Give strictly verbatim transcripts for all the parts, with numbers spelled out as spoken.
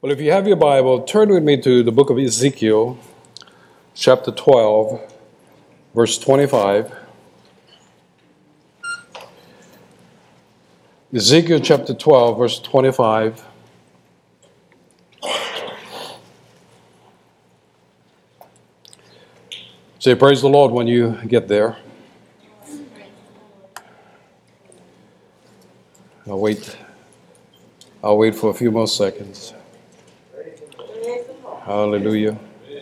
Well, if you have your Bible, turn with me to the book of Ezekiel, chapter twelve, verse twenty-five. Ezekiel chapter twelve, verse twenty-five. Say, praise the Lord when you get there. I'll wait. I'll wait for a few more seconds. Hallelujah.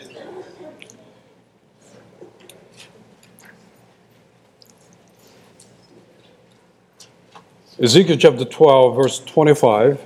Ezekiel chapter twelve, verse twenty-five.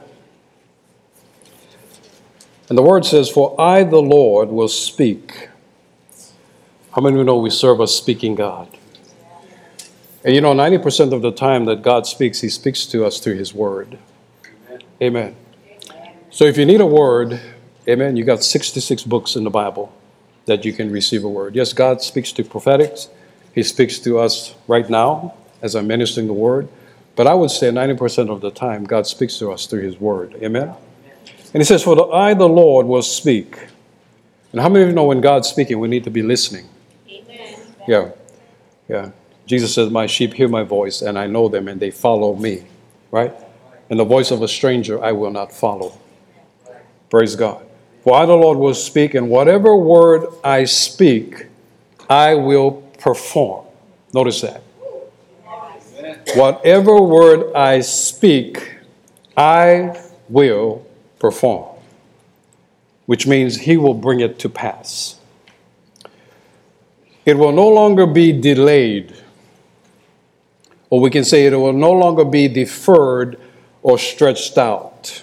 And the word says, "For I, the Lord, will speak." How many of you know we serve a speaking God? And you know, ninety percent of the time that God speaks, He speaks to us through His word. Amen. Amen. So if you need a word, amen, you got sixty-six books in the Bible that you can receive a word. Yes, God speaks to prophetics. He speaks to us right now as I'm ministering the word. But I would say ninety percent of the time, God speaks to us through His word. Amen? And He says, "For the, I, the Lord, will speak." And how many of you know when God's speaking, we need to be listening? Amen. Yeah. Yeah. Jesus says, "My sheep hear my voice, and I know them, and they follow me." Right? "And the voice of a stranger I will not follow." Praise God. "For I, the Lord, will speak, and whatever word I speak, I will perform." Notice that. Whatever word I speak, I will perform. Which means He will bring it to pass. It will no longer be delayed. Or we can say it will no longer be deferred or stretched out.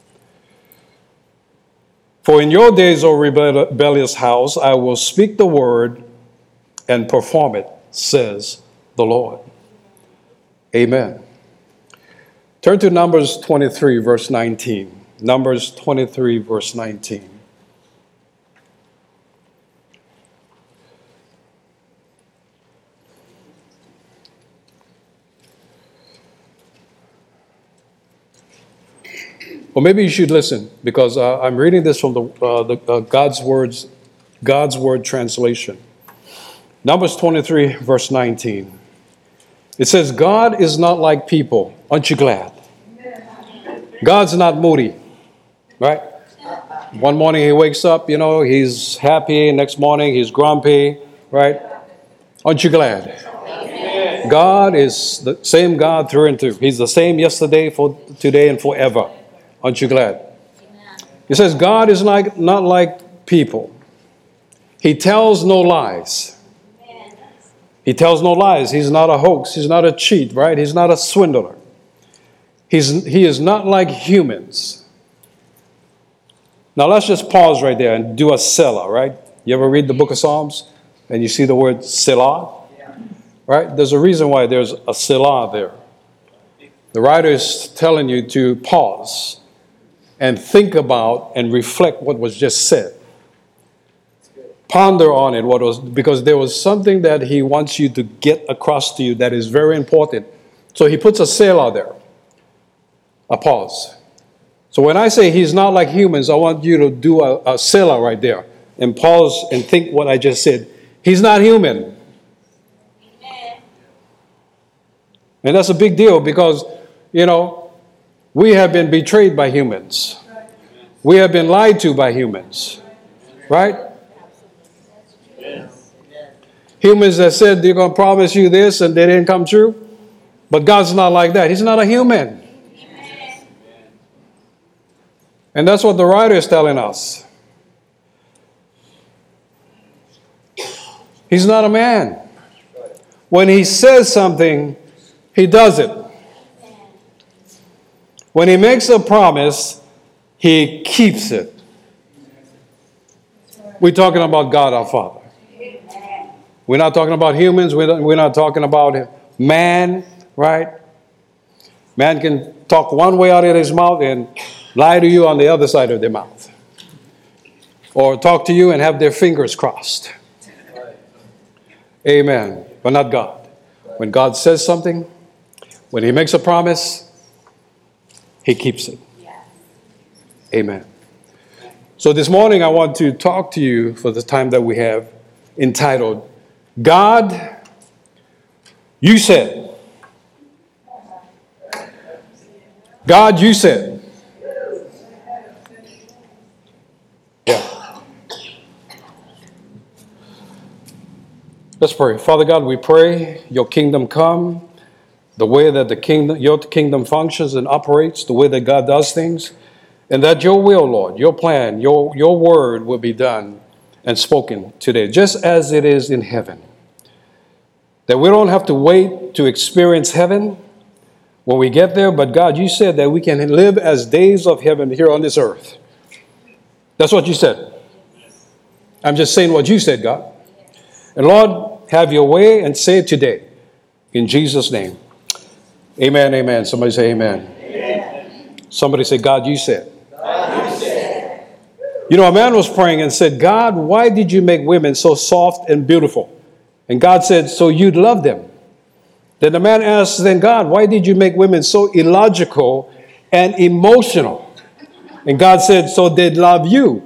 "For in your days, O rebellious house, I will speak the word and perform it, says the Lord." Amen. Turn to Numbers twenty-three, verse nineteen. Numbers twenty-three, verse nineteen. Or maybe you should listen, because uh, I'm reading this from the, uh, the uh, God's words, God's word translation. Numbers twenty-three, verse nineteen. It says, "God is not like people." Aren't you glad? God's not moody, right? One morning He wakes up, you know, He's happy. Next morning He's grumpy, right? Aren't you glad? Amen. God is the same God through and through. He's the same yesterday, for today, and forever. Aren't you glad? Amen. It says, God is like, not like people. He tells no lies. Amen. He tells no lies. He's not a hoax. He's not a cheat, right? He's not a swindler. He's, he is not like humans. Now let's just pause right there and do a Selah, right? You ever read the book of Psalms and you see the word Selah? Yeah. Right? There's a reason why there's a Selah there. The writer is telling you to pause and think about and reflect what was just said. Ponder on it, what was, because there was something that he wants you to get across to you that is very important. So he puts a Selah there, a pause. So when I say He's not like humans, I want you to do a, a Selah right there and pause and think what I just said. He's not human. Amen. And that's a big deal because, you know, we have been betrayed by humans. We have been lied to by humans. Right? Humans that said they're going to promise you this and they didn't come true. But God's not like that. He's not a human. And that's what the writer is telling us. He's not a man. When He says something, He does it. When He makes a promise, He keeps it. We're talking about God our Father. We're not talking about humans. We're not talking about man, right? Man can talk one way out of his mouth and lie to you on the other side of their mouth. Or talk to you and have their fingers crossed. Amen. But not God. When God says something, when He makes a promise, He keeps it. Amen. So this morning I want to talk to you for the time that we have, entitled, God, You Said. God, You Said. Yeah. Let's pray. Father God, we pray your kingdom come, the way that the kingdom, your kingdom functions and operates, the way that God does things. And that your will, Lord, your plan, your, your word will be done and spoken today, just as it is in heaven. That we don't have to wait to experience heaven when we get there, but God, you said that we can live as days of heaven here on this earth. That's what you said. I'm just saying what you said, God. And Lord, have your way and say it today. In Jesus' name. Amen, amen. Somebody say amen. Amen. Somebody say, God, you said. You know, a man was praying and said, God, why did you make women so soft and beautiful? And God said, so you'd love them. Then the man asked, then God, why did you make women so illogical and emotional? And God said, so they'd love you.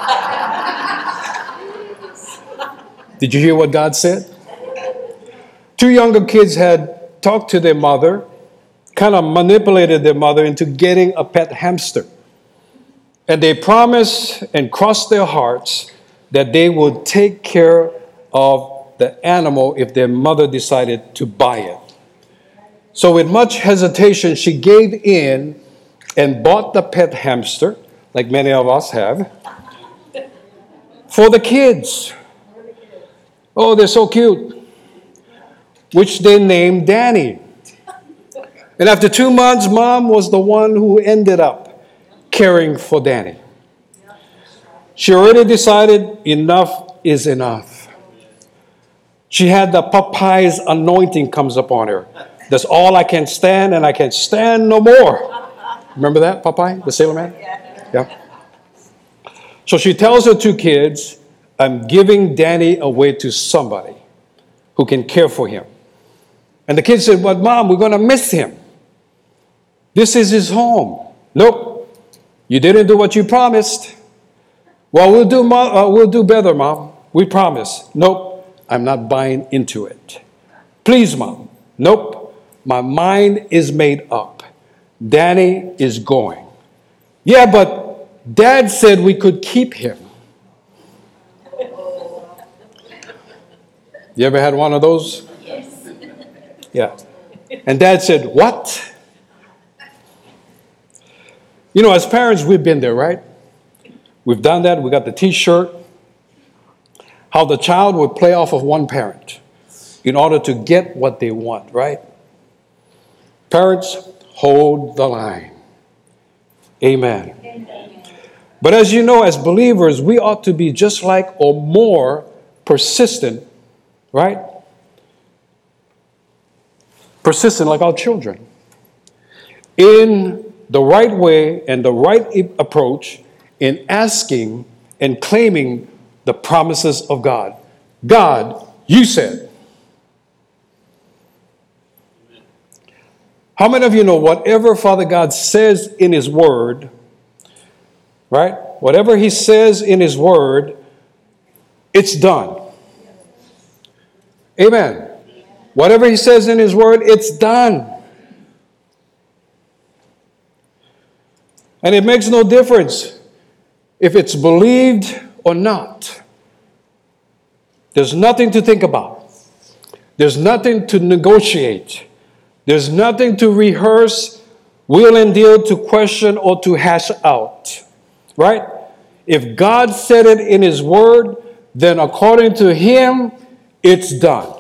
Did you hear what God said? Two younger kids had talked to their mother, kind of manipulated their mother into getting a pet hamster. And they promised and crossed their hearts that they would take care of the animal if their mother decided to buy it. So with much hesitation, she gave in and bought the pet hamster, like many of us have, for the kids. Oh, they're so cute. Which they named Danny. And after two months, Mom was the one who ended up caring for Danny. She already decided enough is enough. She had the Popeye's anointing comes upon her. That's all I can stand, and I can stand no more. Remember that, Popeye, the sailor man? Yeah. So she tells her two kids, I'm giving Danny away to somebody who can care for him. And the kids said, but Mom, we're going to miss him. This is his home. Nope. You didn't do what you promised. Well, we'll do, uh, we'll do better, Mom. We promise. Nope, I'm not buying into it. Please, Mom. Nope, my mind is made up. Danny is going. Yeah, but Dad said we could keep him. You ever had one of those? Yes. Yeah. And Dad said, what? You know, as parents, we've been there, right? We've done that. We got the T-shirt. How the child would play off of one parent in order to get what they want, right? Parents, hold the line. Amen. Amen. But as you know, as believers, we ought to be just like or more persistent, right? Persistent like our children in the right way and the right approach in asking and claiming the promises of God. God, you said. How many of you know whatever Father God says in his word, right? Whatever he says in his word, it's done. Amen. Whatever he says in his word, it's done. And it makes no difference if it's believed or not. There's nothing to think about. There's nothing to negotiate. There's nothing to rehearse, wheel and deal, to question, or to hash out. Right? If God said it in his word, then according to him, it's done.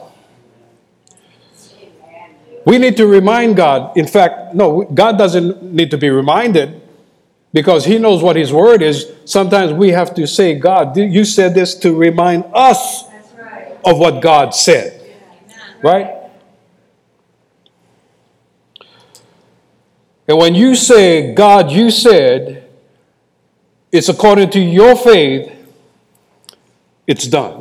We need to remind God. In fact, no, God doesn't need to be reminded, because he knows what his word is. Sometimes we have to say, God, you said this to remind us right. of what God said. Yeah. Right? And when you say, God, you said, it's according to your faith, it's done.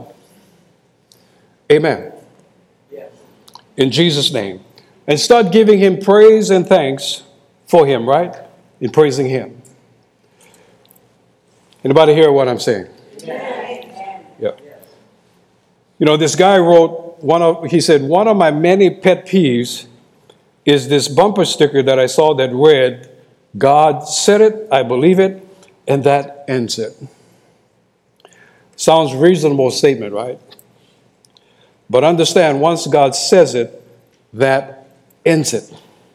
Amen. Yes. In Jesus' name. And start giving him praise and thanks for him, right? In praising him. Anybody hear what I'm saying? Yeah. You know, this guy wrote one of, he said, one of my many pet peeves is this bumper sticker that I saw that read, God said it, I believe it, and that ends it. Sounds reasonable statement, right? But understand, once God says it, that ends it.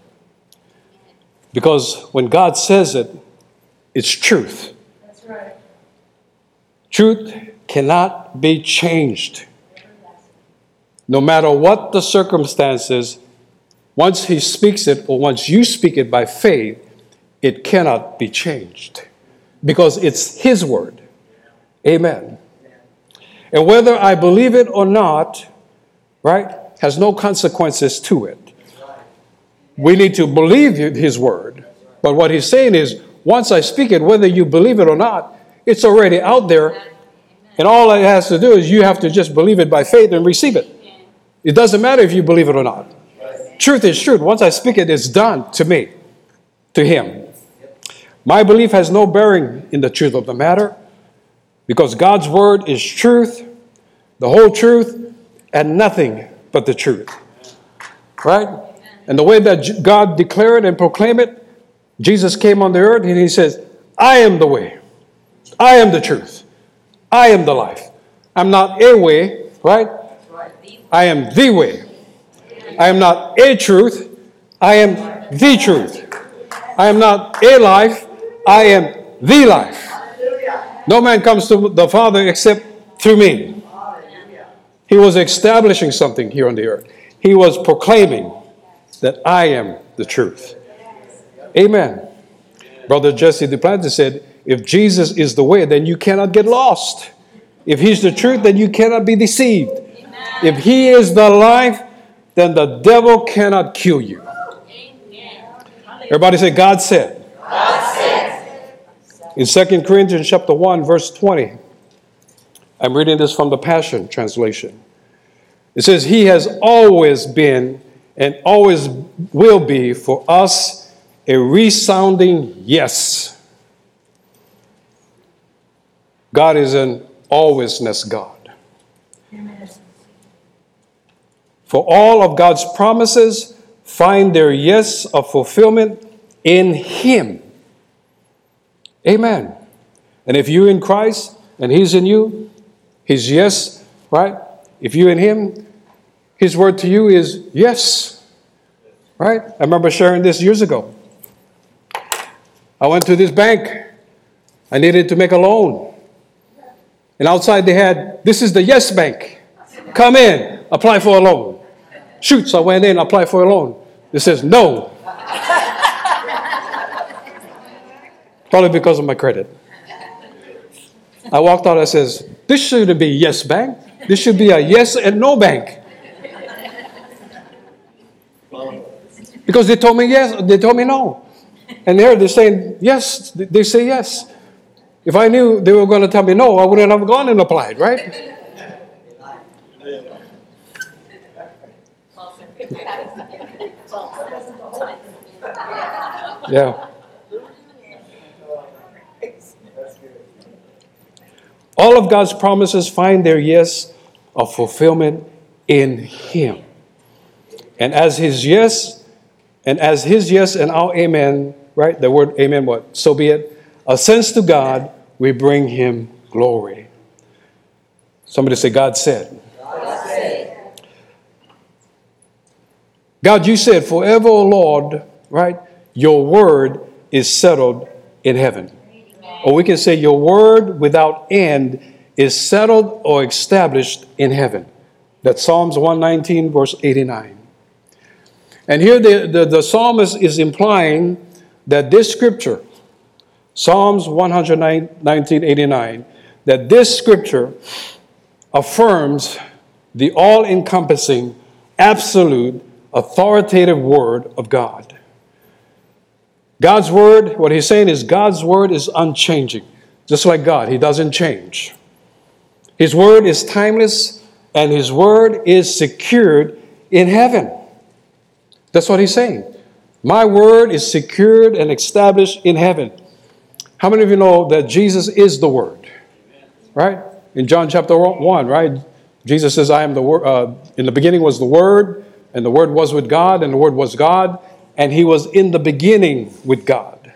Because when God says it, it's truth. That's right. Truth cannot be changed. No matter what the circumstances, once he speaks it or once you speak it by faith, it cannot be changed because it's his word. Amen. And whether I believe it or not, right, has no consequences to it. We need to believe his word. But what he's saying is, once I speak it, whether you believe it or not, it's already out there. And all it has to do is you have to just believe it by faith and receive it. It doesn't matter if you believe it or not. Truth is truth. Once I speak it, it's done to me, to him. My belief has no bearing in the truth of the matter because God's word is truth, the whole truth, and nothing but the truth. Right? And the way that God declared and proclaimed it, Jesus came on the earth and he says, I am the way. I am the truth. I am the life. I'm not a way, right? I am the way. I am not a truth. I am the truth. I am not a life. I am the life. No man comes to the Father except through me. He was establishing something here on the earth. He was proclaiming that I am the truth. Amen. Brother Jesse Duplantis said, if Jesus is the way, then you cannot get lost. If he's the truth, then you cannot be deceived. Amen. If he is the life, then the devil cannot kill you. Amen. Everybody say, God said. God said. In Second Corinthians chapter one, verse twenty, I'm reading this from the Passion Translation. It says, he has always been and always will be for us a resounding yes. God is an alwaysness God. Amen. For all of God's promises find their yes of fulfillment in him. Amen. And if you're in Christ and he's in you, his yes, right? If you're in him, his word to you is yes. Right? I remember sharing this years ago. I went to this bank. I needed to make a loan. And outside they had, this is the Yes Bank. Come in, apply for a loan. Shoot, so I went in, applied for a loan. It says no. Probably because of my credit. I walked out, I says, this shouldn't be Yes Bank. This should be a yes and no bank. Because they told me yes, they told me no. And there they're saying yes, they say yes. If I knew they were going to tell me no, I wouldn't have gone and applied, right? Yeah. All of God's promises find their yes of fulfillment in him. And as his yes, and as his yes and our amen, right? The word amen, what? So be it. Ascends to God, we bring him glory. Somebody say, God said. God said. God, you said, forever, O Lord, right? Your word is settled in heaven. Amen. Or we can say your word without end is settled or established in heaven. That's Psalms one nineteen, verse eighty-nine. And here the, the, the psalmist is implying that this scripture, Psalms one nineteen, eighty-nine, that this scripture affirms the all-encompassing, absolute, authoritative word of God. God's word, what he's saying is God's word is unchanging. Just like God, he doesn't change. His word is timeless, and his word is secured in heaven. That's what he's saying. My word is secured and established in heaven. How many of you know that Jesus is the Word? Right? In John chapter one, right? Jesus says, I am the Word. Uh, in the beginning was the Word, and the Word was with God, and the Word was God, and He was in the beginning with God.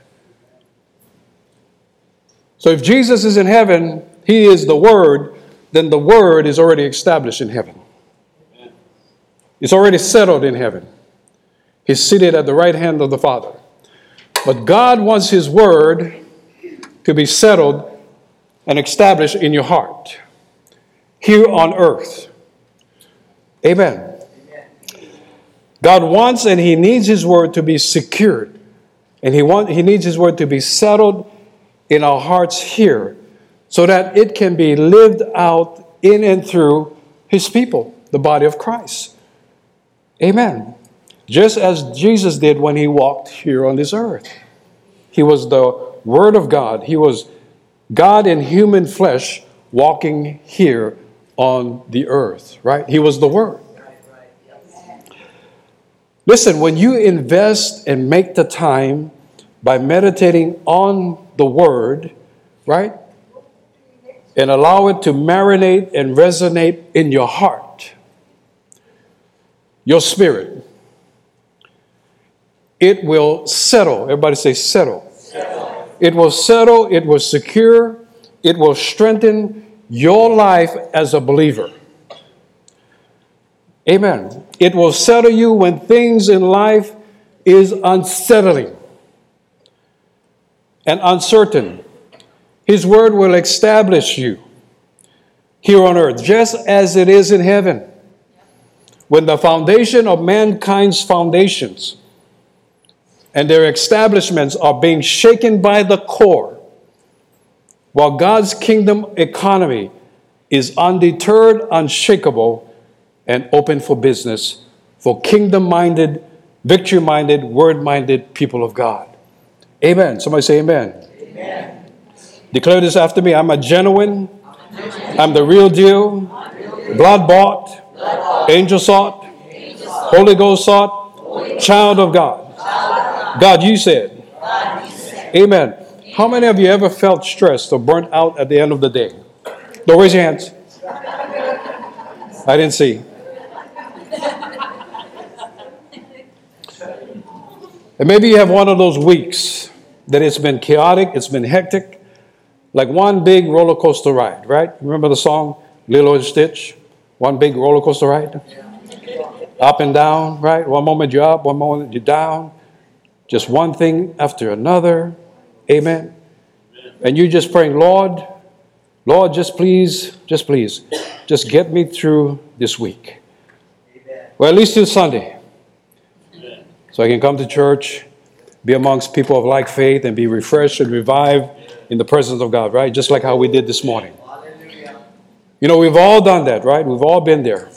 So if Jesus is in heaven, He is the Word, then the Word is already established in heaven. It's already settled in heaven. He's seated at the right hand of the Father. But God wants His Word to be settled and established in your heart, here on earth. Amen. God wants and He needs His Word to be secured. And He want, He needs His Word to be settled in our hearts here, so that it can be lived out in and through His people, the body of Christ. Amen. Just as Jesus did when He walked here on this earth. He was the Word of God. He was God in human flesh walking here on the earth, right? He was the Word. Listen, when you invest and make the time by meditating on the Word, right? And allow it to marinate and resonate in your heart, your spirit, it will settle. Everybody say settle. Settle. It will settle, it will secure, it will strengthen your life as a believer. Amen. It will settle you when things in life is unsettling and uncertain. His Word will establish you here on earth, just as it is in heaven. When the foundation of mankind's foundations and their establishments are being shaken by the core, while God's kingdom economy is undeterred, unshakable, and open for business for kingdom-minded, victory-minded, word-minded people of God. Amen. Somebody say amen. Amen. Declare this after me. I'm a genuine, I'm the real deal, blood-bought, angel-sought, Holy Ghost-sought, child of God. God, you said. Amen. How many of you ever felt stressed or burnt out at the end of the day? Don't raise your hands. I didn't see. And maybe you have one of those weeks that it's been chaotic, it's been hectic, like one big roller coaster ride, right? Remember the song, Lilo and Stitch? One big roller coaster ride? Up and down, right? One moment you're up, one moment you're down. Just one thing after another. Amen. And you're just praying, Lord, Lord, just please, just please, just get me through this week. Well, at least till Sunday. So I can come to church, be amongst people of like faith, and be refreshed and revived in the presence of God, right? Just like how we did this morning. You know, we've all done that, right? We've all been there.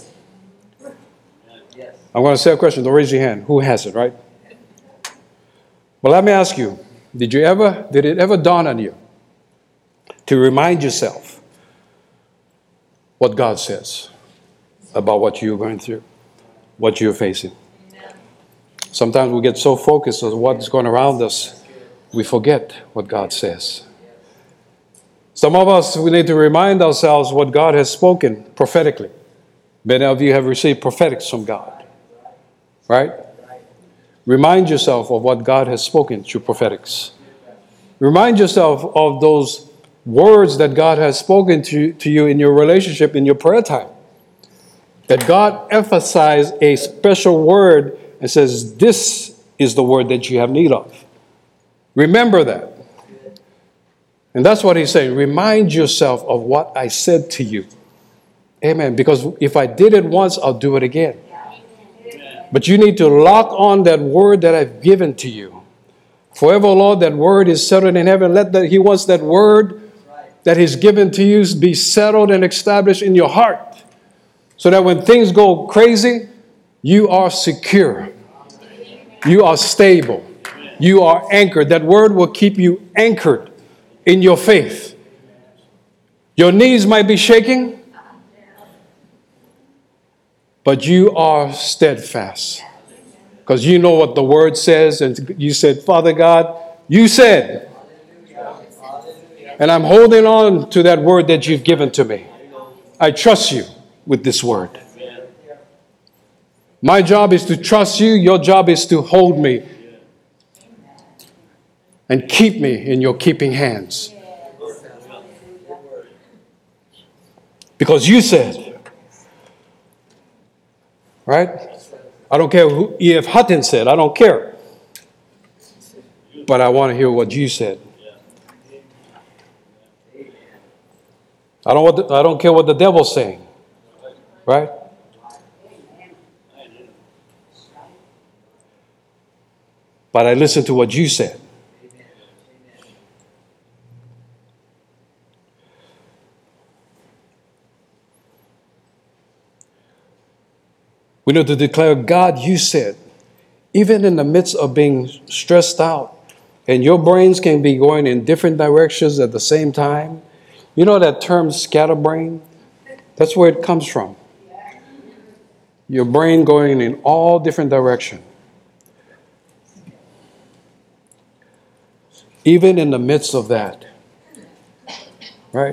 I'm going to say a question. Don't raise your hand. Who hasn't, right? But let me ask you, did you ever, did it ever dawn on you to remind yourself what God says about what you're going through, what you're facing? Sometimes we get so focused on what's going around us, we forget what God says. Some of us, we need to remind ourselves what God has spoken prophetically. Many of you have received prophetics from God, right? Remind yourself of what God has spoken through prophetics. Remind yourself of those words that God has spoken to, to you in your relationship, in your prayer time. That God emphasized a special word and says, this is the word that you have need of. Remember that. And that's what he's saying. Remind yourself of what I said to you. Amen. Because if I did it once, I'll do it again. But you need to lock on that word that I've given to you. Forever, Lord, that word is settled in heaven. Let that, he wants that word that he's given to you be settled and established in your heart. So that when things go crazy, you are secure. You are stable. You are anchored. That word will keep you anchored in your faith. Your knees might be shaking, but you are steadfast. Because you know what the word says, and you said, Father God, you said, And I'm holding on to that word that you've given to me. I trust you with this word. My job is to trust you. Your job is to hold me and keep me in your keeping hands. Because you said, right? I don't care who E F Hutton said. I don't care. But I want to hear what you said. I don't, want the, I don't care what the devil's saying. Right? But I listen to what you said. We need to declare, God, you said, even in the midst of being stressed out, and your brains can be going in different directions at the same time. You know that term scatterbrain? That's where it comes from. Your brain going in all different directions. Even in the midst of that, right?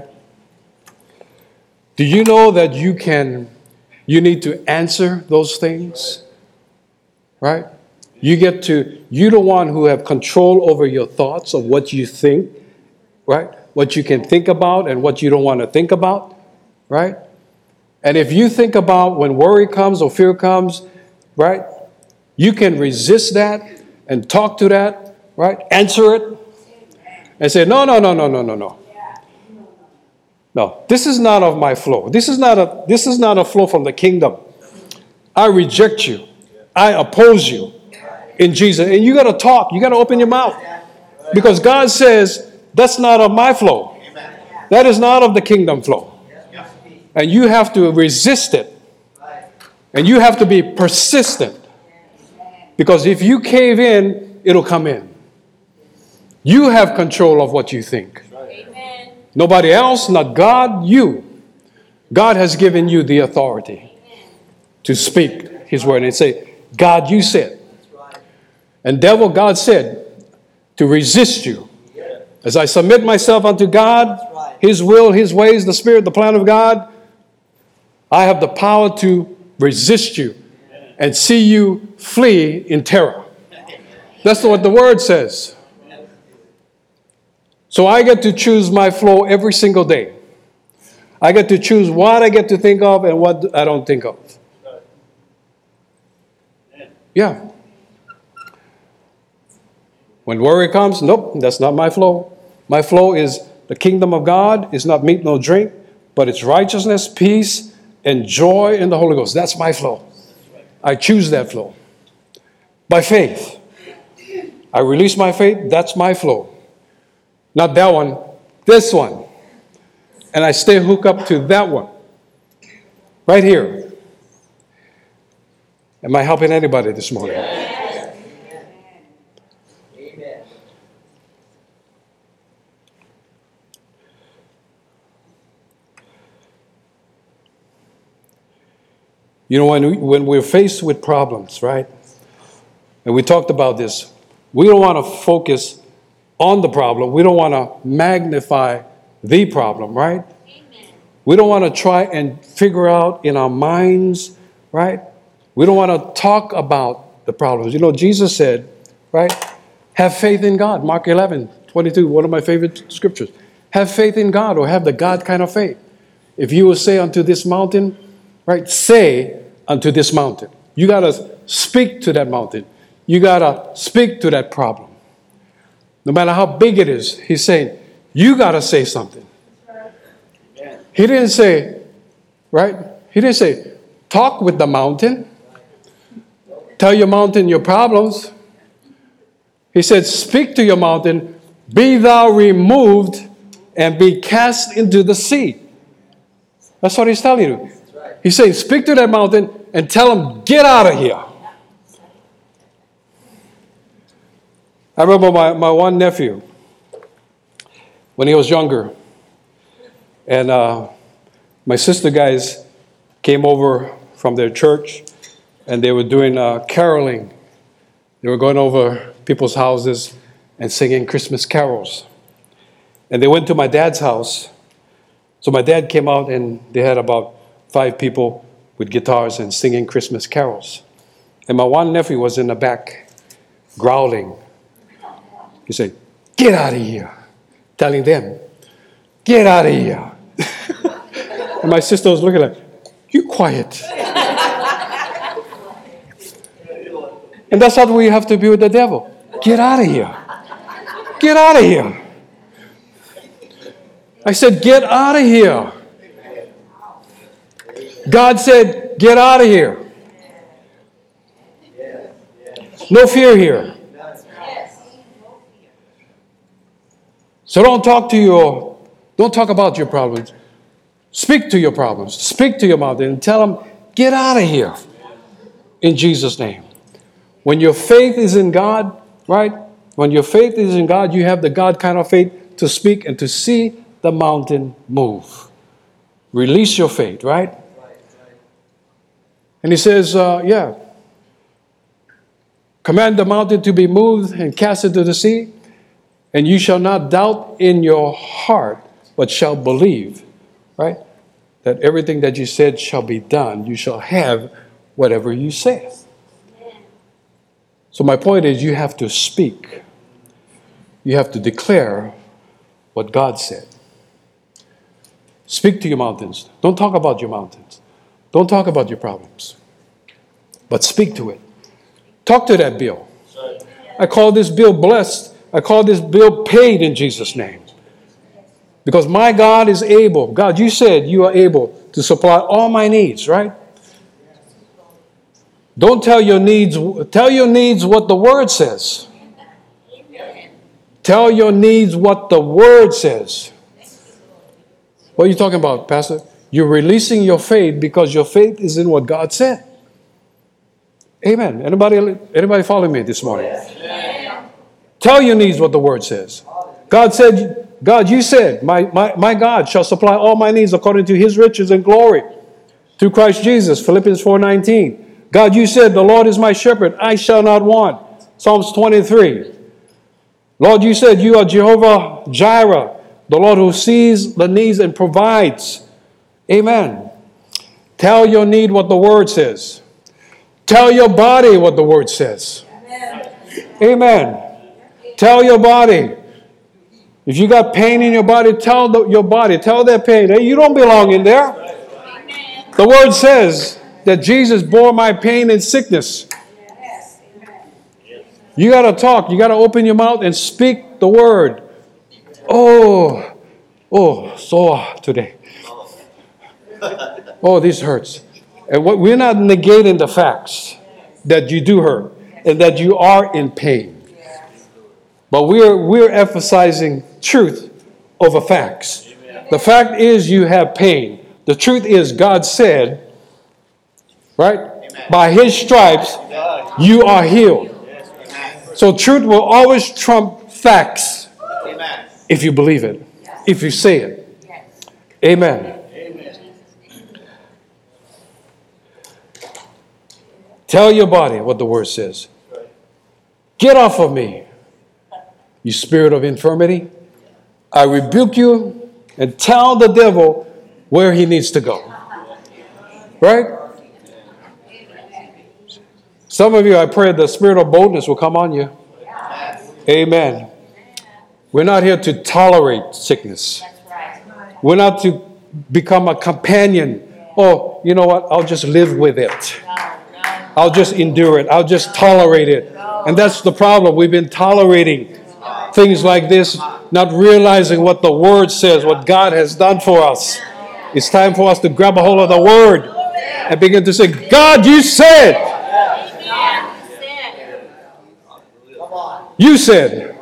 Do you know that you can, you need to answer those things, right? You get to, you're the one who have control over your thoughts of what you think, right? What you can think about and what you don't want to think about, right? And if you think about when worry comes or fear comes, right? You can resist that and talk to that, right? Answer it. And say, no, no, no, no, no, no, no. No, this is not of my flow. This is not a, this is not a flow from the kingdom. I reject you. I oppose you in Jesus. And you got to talk. You got to open your mouth. Because God says, that's not of my flow. That is not of the kingdom flow. And you have to resist it. And you have to be persistent. Because if you cave in, it'll come in. You have control of what you think. Amen. Nobody else, not God, you. God has given you the authority to speak his word and say, God, you said. And devil, God said to resist you. As I submit myself unto God, his will, his ways, the spirit, the plan of God, I have the power to resist you and see you flee in terror. That's what the word says. So I get to choose my flow every single day. I get to choose what I get to think of and what I don't think of. Yeah. When worry comes, nope, that's not my flow. My flow is the kingdom of God. It's not meat nor drink, but it's righteousness, peace, and joy in the Holy Ghost. That's my flow. I choose that flow. By faith. I release my faith. That's my flow. Not that one, this one. And I stay hooked up to that one. Right here. Am I helping anybody this morning? Yes. Amen. You know, when, we, when we're faced with problems, right? And we talked about this. We don't want to focus on the problem. We don't want to magnify the problem, right? Amen. We don't want to try and figure out in our minds, right? We don't want to talk about the problems. You know, Jesus said, right? Have faith in God. Mark eleven, twenty-two, one of my favorite scriptures. Have faith in God, or have the God kind of faith. If you will say unto this mountain, right? Say unto this mountain. You got to speak to that mountain. You got to speak to that problem. No matter how big it is, he's saying, you got to say something. He didn't say, right? He didn't say, talk with the mountain. Tell your mountain your problems. He said, speak to your mountain, be thou removed and be cast into the sea. That's what he's telling you. He's saying, speak to that mountain and tell him, get out of here. I remember my, my one nephew, when he was younger, and uh, my sister guys came over from their church, and they were doing uh, caroling. They were going over people's houses and singing Christmas carols. And they went to my dad's house. So my dad came out, and they had about five people with guitars and singing Christmas carols. And my one nephew was in the back, growling. He said, "Get out of here," telling them, "Get out of here." And my sister was looking like, "You quiet." And that's how we have to be with the devil. Get out of here. Get out of here. I said, get out of here. God said, get out of here. No fear here. So don't talk to your, don't talk about your problems. Speak to your problems. Speak to your mountain and tell them, get out of here. In Jesus' name. When your faith is in God, right? When your faith is in God, you have the God kind of faith to speak and to see the mountain move. Release your faith, right? And he says, uh, yeah, command the mountain to be moved and cast into the sea, and you shall not doubt in your heart, but shall believe, right? That everything that you said shall be done. You shall have whatever you say. So my point is, you have to speak. You have to declare what God said. Speak to your mountains. Don't talk about your mountains. Don't talk about your problems. But speak to it. Talk to that bill. I call this bill blessed. I call this bill paid in Jesus' name. Because my God is able. God, you said you are able to supply all my needs, right? Don't tell your needs, tell your needs what the Word says. Tell your needs what the Word says. What are you talking about, Pastor? You're releasing your faith because your faith is in what God said. Amen. Anybody, anybody follow me this morning? Yes. Tell your needs what the Word says. God said, God, you said, my, my, my God shall supply all my needs according to his riches and glory through Christ Jesus. Philippians four nineteen. God, you said, the Lord is my shepherd. I shall not want. Psalms twenty-three. Lord, you said you are Jehovah Jireh, the Lord who sees the needs and provides. Amen. Tell your need what the Word says. Tell your body what the Word says. Amen. Amen. Tell your body. If you got pain in your body, tell the, your body. Tell that pain. Hey, you don't belong in there. Amen. The Word says that Jesus bore my pain and sickness. Yes. You got to talk. You got to open your mouth and speak the Word. Oh, oh, sore today. Oh, this hurts. And what, we're not negating the facts that you do hurt and that you are in pain. But we're, we're emphasizing truth over facts. The fact is you have pain. The truth is God said, right? By his stripes, you are healed. So truth will always trump facts if you believe it, if you say it. Amen. Tell your body what the Word says. Get off of me, you spirit of infirmity. I rebuke you, and tell the devil where he needs to go. Right? Some of you, I pray the spirit of boldness will come on you. Amen. We're not here to tolerate sickness. We're not to become a companion. Oh, you know what? I'll just live with it. I'll just endure it. I'll just tolerate it. And that's the problem. We've been tolerating things like this, not realizing what the Word says, what God has done for us. It's time for us to grab a hold of the Word and begin to say, God, you said. You said.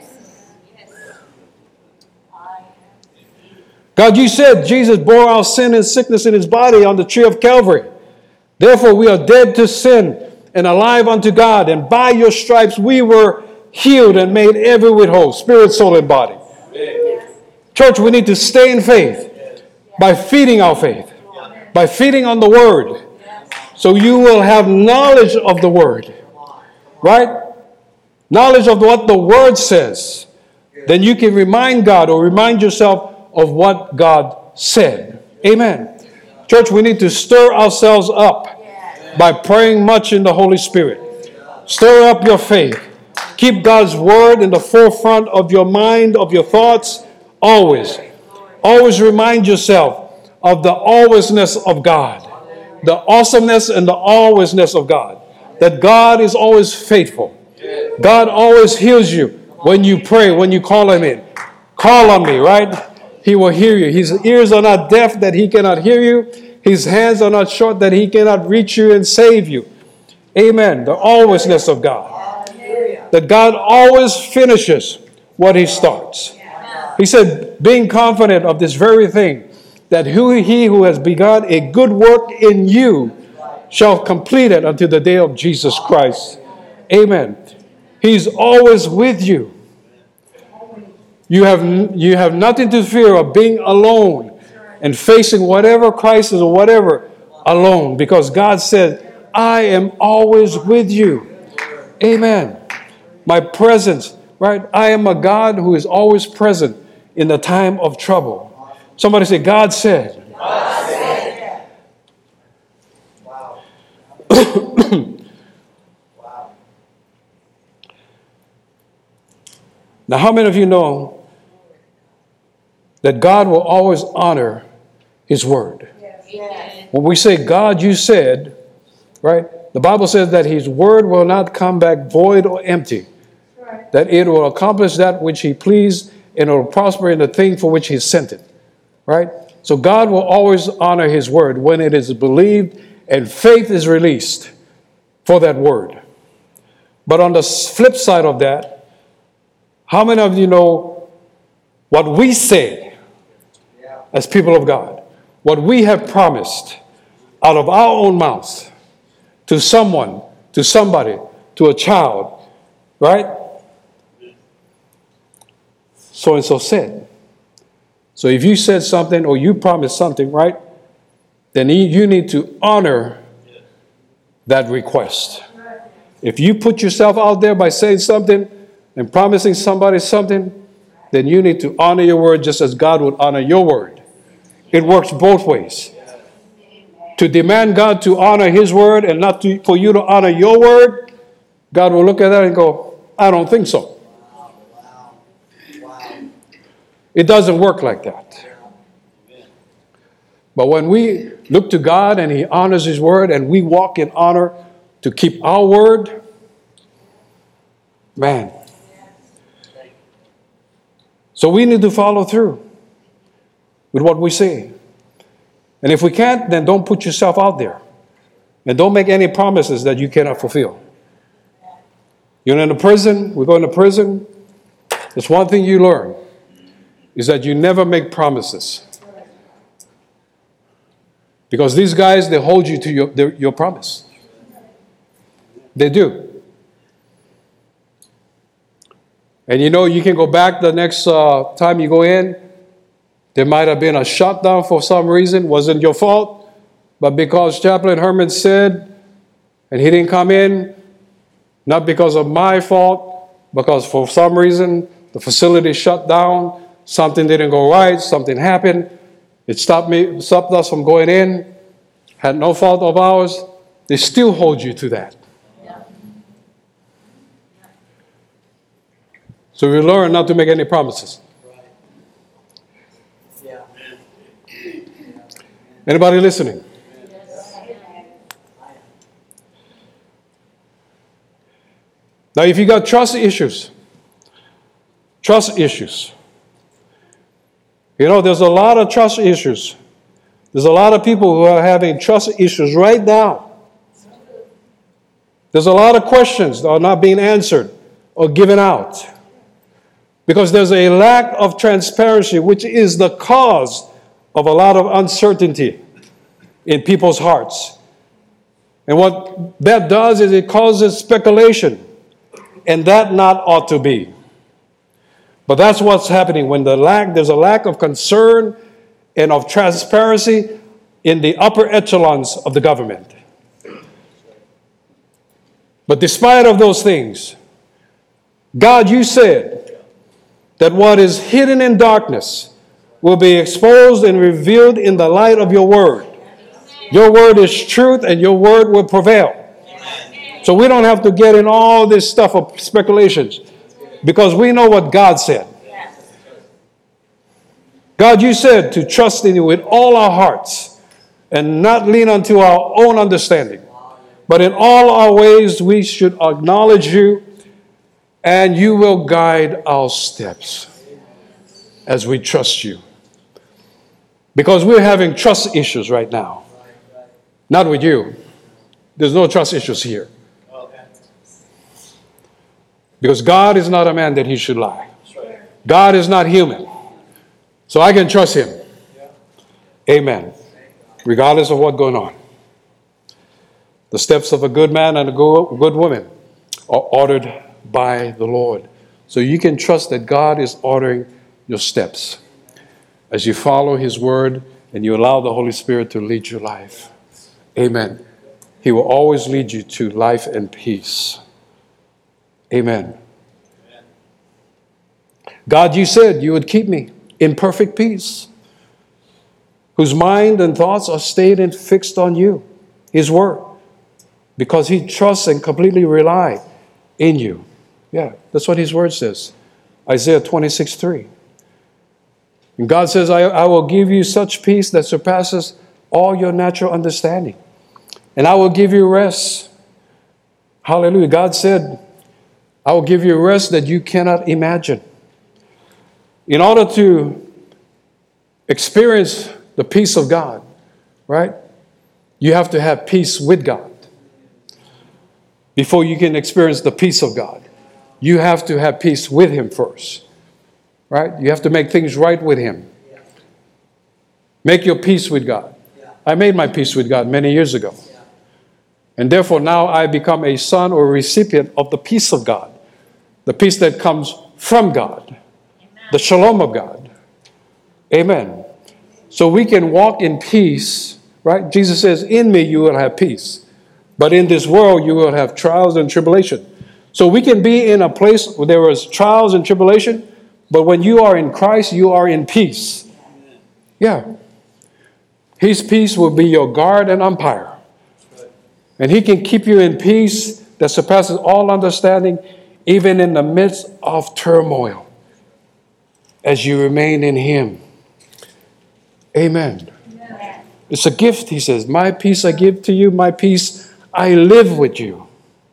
God, you said Jesus bore our sin and sickness in his body on the tree of Calvary. Therefore, we are dead to sin and alive unto God. And by your stripes, we were healed and made every whit whole, spirit, soul, and body. Church, we need to stay in faith by feeding our faith, by feeding on the Word. So you will have knowledge of the Word, right? Knowledge of what the Word says. then you can remind God or remind yourself of what God said. Amen. Church, we need to stir ourselves up by praying much in the Holy Spirit. Stir up your faith. Keep God's word in the forefront of your mind, of your thoughts, always. Always remind yourself of the alwaysness of God, the awesomeness and the alwaysness of God, that God is always faithful. God always hears you when you pray, when you call him in. Call on me, right? He will hear you. His ears are not deaf that he cannot hear you. His hands are not short that he cannot reach you and save you. Amen. The alwaysness of God. That God always finishes what he starts. He said, being confident of this very thing, that who he who has begun a good work in you shall complete it until the day of Jesus Christ. Amen. He's always with you. You have, you have nothing to fear of being alone and facing whatever crisis or whatever alone, because God said, I am always with you. Amen. My presence, right? I am a God who is always present in the time of trouble. Somebody say, God said. God said. Wow. Wow. Now, how many of you know that God will always honor his word? Yes. When we say, God, you said, right? The Bible says that his word will not come back void or empty. Right. That it will accomplish that which he pleased and it will prosper in the thing for which he sent it. Right? So God will always honor his word when it is believed and faith is released for that word. But on the flip side of that, how many of you know what we say as people of God? What we have promised out of our own mouths to someone, to somebody, to a child, right? So and so said. So if you said something or you promised something, right, then you need to honor that request. If you put yourself out there by saying something and promising somebody something, then you need to honor your word just as God would honor your word. It works both ways. To demand God to honor his word and not to, for you to honor your word, God will look at that and go, I don't think so. It doesn't work like that. But when we look to God and he honors his word and we walk in honor to keep our word, man. So we need to follow through with what we say. And if we can't, then don't put yourself out there. And don't make any promises that you cannot fulfill. You're in a prison, we're going to prison. There's one thing you learn, is that you never make promises. Because these guys, they hold you to your, their, your promise. They do. And you know, you can go back the next uh, time you go in. There might have been a shutdown for some reason. Wasn't your fault. But because Chaplain Herman said, and he didn't come in, not because of my fault, because for some reason the facility shut down, something didn't go right, something happened, it stopped me, stopped us from going in, had no fault of ours, they still hold you to that. Yeah. So we learn not to make any promises. Yeah. Anybody listening? Now, if you got trust issues, trust issues, you know, there's a lot of trust issues. There's a lot of people who are having trust issues right now. There's a lot of questions that are not being answered or given out because there's a lack of transparency, which is the cause of a lot of uncertainty in people's hearts. And what that does is it causes speculation, and that not ought to be. But that's what's happening when the lack, there's a lack of concern and of transparency in the upper echelons of the government. But despite of those things, God, you said, that what is hidden in darkness will be exposed and revealed in the light of your word. Your word is truth, and your word will prevail. So we don't have to get in all this stuff of speculations, because we know what God said. God, you said to trust in you with all our hearts and not lean unto our own understanding. But in all our ways we should acknowledge you, and you will guide our steps as we trust you. Because we're having trust issues right now. Not with you. There's no trust issues here. Because God is not a man that he should lie. God is not human. So I can trust him. Amen. Regardless of what's going on. The steps of a good man and a good woman are ordered by the Lord. So you can trust that God is ordering your steps as you follow his word and you allow the Holy Spirit to lead your life. Amen. He will always lead you to life and peace. Amen. God, you said you would keep me in perfect peace, whose mind and thoughts are stayed and fixed on you, his word, because he trusts and completely relies in you. Yeah, that's what his word says. Isaiah twenty-six three. And God says, I, I will give you such peace that surpasses all your natural understanding. And I will give you rest. Hallelujah. God said, I will give you rest that you cannot imagine. In order to experience the peace of God, right, you have to have peace with God. Before you can experience the peace of God, you have to have peace with him first. Right? You have to make things right with him. Make your peace with God. I made my peace with God many years ago. And therefore now I become a son or recipient of the peace of God. The peace that comes from God. The shalom of God. Amen. So we can walk in peace, right? Jesus says, in me you will have peace. But in this world you will have trials and tribulation. So we can be in a place where there is trials and tribulation, but when you are in Christ, you are in peace. Yeah. His peace will be your guard and umpire. And he can keep you in peace that surpasses all understanding, even in the midst of turmoil, as you remain in him. Amen. Amen. It's a gift, he says. My peace I give to you. My peace I live with you.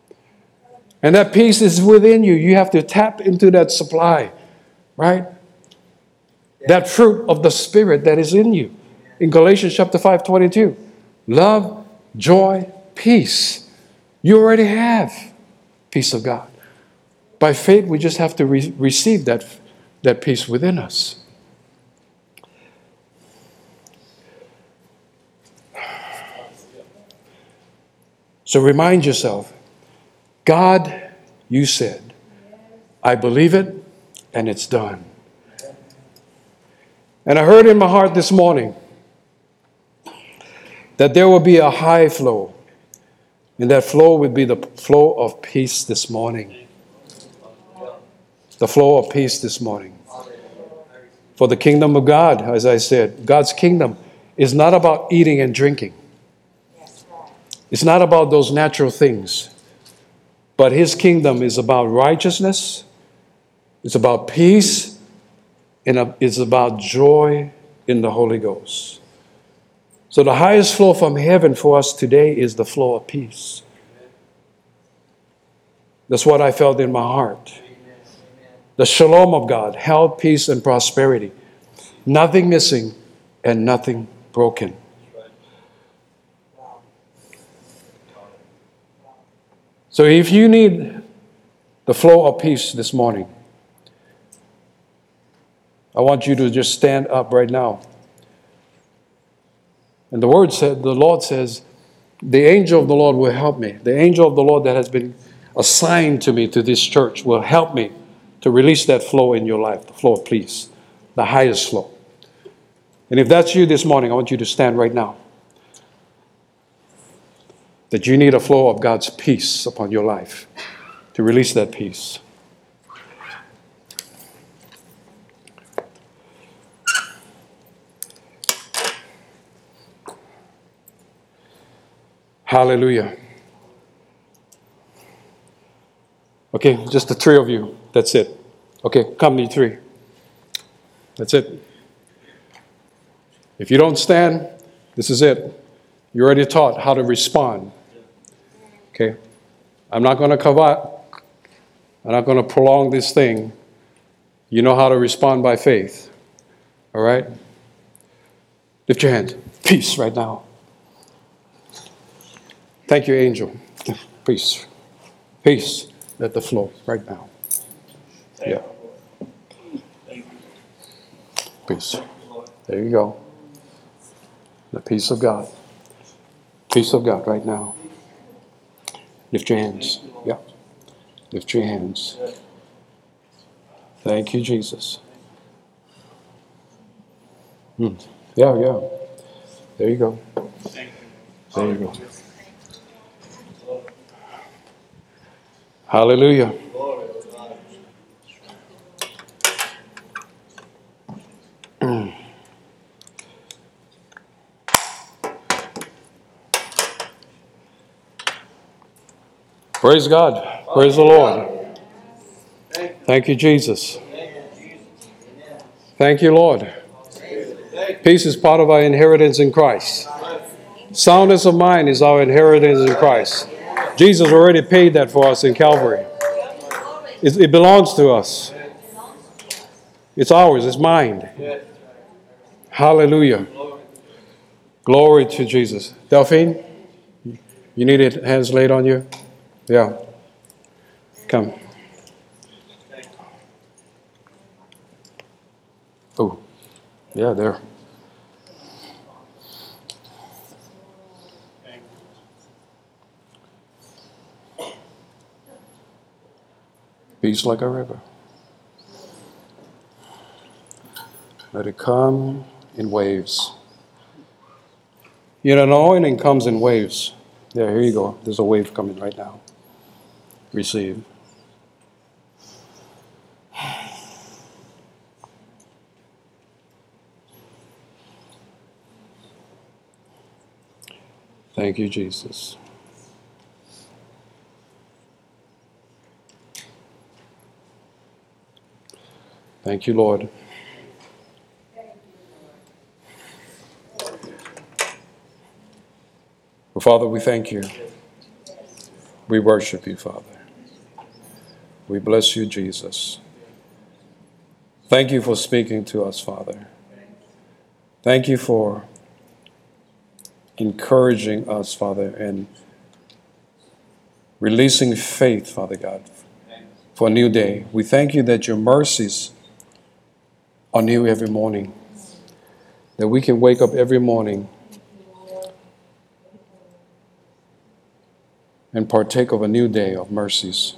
And that peace is within you. You have to tap into that supply. Right? Yeah. That fruit of the Spirit that is in you. In Galatians chapter five twenty-two. Love, joy, peace. You already have peace of God. By faith, we just have to re- receive that, that peace within us. So remind yourself, God, you said, I believe it. And it's done. And I heard in my heart this morning that there will be a high flow. And that flow would be the flow of peace this morning. The flow of peace this morning. For the kingdom of God, as I said, God's kingdom is not about eating and drinking. It's not about those natural things. But his kingdom is about righteousness. It's about peace, and it's about joy in the Holy Ghost. So the highest flow from heaven for us today is the flow of peace. That's what I felt in my heart. The shalom of God, health, peace, and prosperity. Nothing missing and nothing broken. So if you need the flow of peace this morning, I want you to just stand up right now. And the word said, the Lord says, the angel of the Lord will help me. The angel of the Lord that has been assigned to me to this church will help me to release that flow in your life, the flow of peace, the highest flow. And if that's you this morning, I want you to stand right now. That you need a flow of God's peace upon your life to release that peace. Hallelujah. Okay, just the three of you. That's it. Okay, come, you three. That's it. If you don't stand, this is it. You already taught how to respond. Okay? I'm not going to cover, I'm not going to prolong this thing. You know how to respond by faith. All right? Lift your hands. Peace right now. Thank you, angel. Peace. Peace. Let the flow right now. Yeah. Peace. There you go. The peace of God. Peace of God right now. Lift your hands. Yeah. Lift your hands. Thank you, Jesus. Hmm. Yeah, yeah. There you go. There you go. Hallelujah. Praise God. Praise the Lord. Thank you, Jesus. Thank you, Lord. Peace is part of our inheritance in Christ. Soundness of mind is our inheritance in Christ. Jesus already paid that for us in Calvary. It, it belongs to us. It's ours. It's mine. Hallelujah. Glory to Jesus. Delphine, you needed hands laid on you? Yeah. Come. Oh, yeah, there. Peace like a river. Let it come in waves. You know, anointing comes in waves. Yeah, here you go. There's a wave coming right now. Receive. Thank you, Jesus. Thank you, Lord. Well, Father, we thank you. We worship you, Father. We bless you, Jesus. Thank you for speaking to us, Father. Thank you for encouraging us, Father, and releasing faith, Father God, for a new day. We thank you that your mercies are new every morning, that we can wake up every morning and partake of a new day of mercies.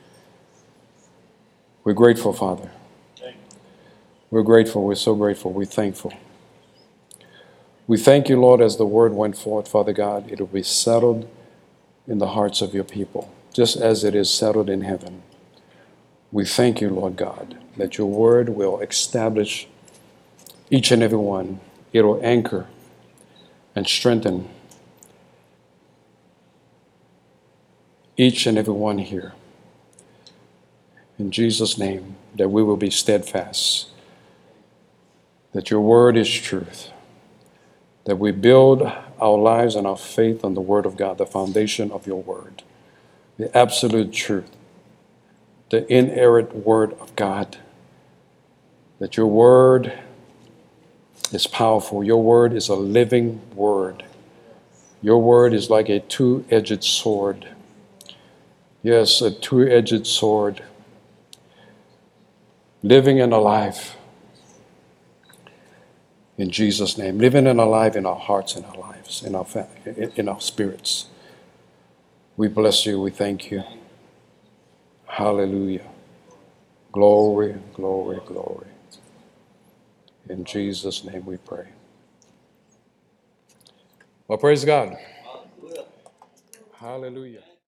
We're grateful, Father. We're grateful. We're so grateful. We're thankful. We thank you, Lord, as the word went forth, Father God, it will be settled in the hearts of your people, just as it is settled in heaven. We thank you, Lord God, that your word will establish each and every one. It will anchor and strengthen each and every one here. In Jesus' name, that we will be steadfast, that your word is truth, that we build our lives and our faith on the word of God, the foundation of your word, the absolute truth, the inerrant word of God, that your word is powerful. Your word is a living word. Your word is like a two-edged sword. Yes, a two-edged sword, living and alive. In Jesus' name, living and alive in our hearts and our lives, in our fa- in our spirits. We bless you. We thank you. Hallelujah. Glory, glory, glory. In Jesus' name we pray. Well, praise God. Hallelujah.